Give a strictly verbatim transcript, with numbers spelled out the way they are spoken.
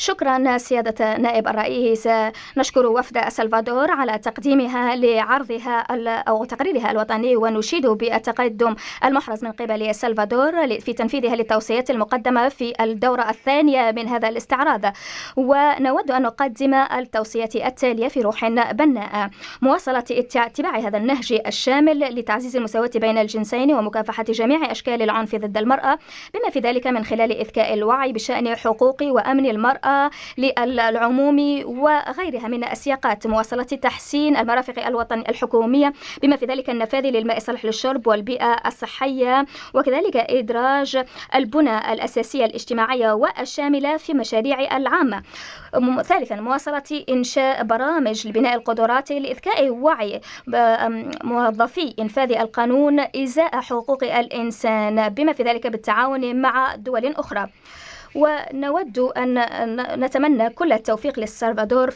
شكرا سيادة نائب الرئيس. نشكر وفد السلفادور على تقديمها لعرضها أو تقريرها الوطني، ونشيد بالتقدم المحرز من قبل السلفادور في تنفيذها للتوصيات المقدمة في الدورة الثانية من هذا الاستعراض. ونود أن نقدم التوصيات التالية في روح بناءة: مواصلة اتباع هذا النهج الشامل لتعزيز المساواة بين الجنسين ومكافحة جميع أشكال العنف ضد المرأة، بما في ذلك من خلال إذكاء الوعي بشأن حقوق وأمن المرأة للعموم وغيرها من السياقات. مواصلة تحسين المرافق الوطنية الحكومية، بما في ذلك النفاذ للماء الصالح للشرب والبيئة الصحية، وكذلك إدراج البنى الأساسية الاجتماعية والشاملة في مشاريع العامة. ثالثا، مواصلة إنشاء برامج لبناء القدرات لإذكاء وعي موظفي إنفاذ القانون إزاء حقوق الإنسان، بما في ذلك بالتعاون مع دول أخرى. ونود أن نتمنى كل التوفيق للسلفادور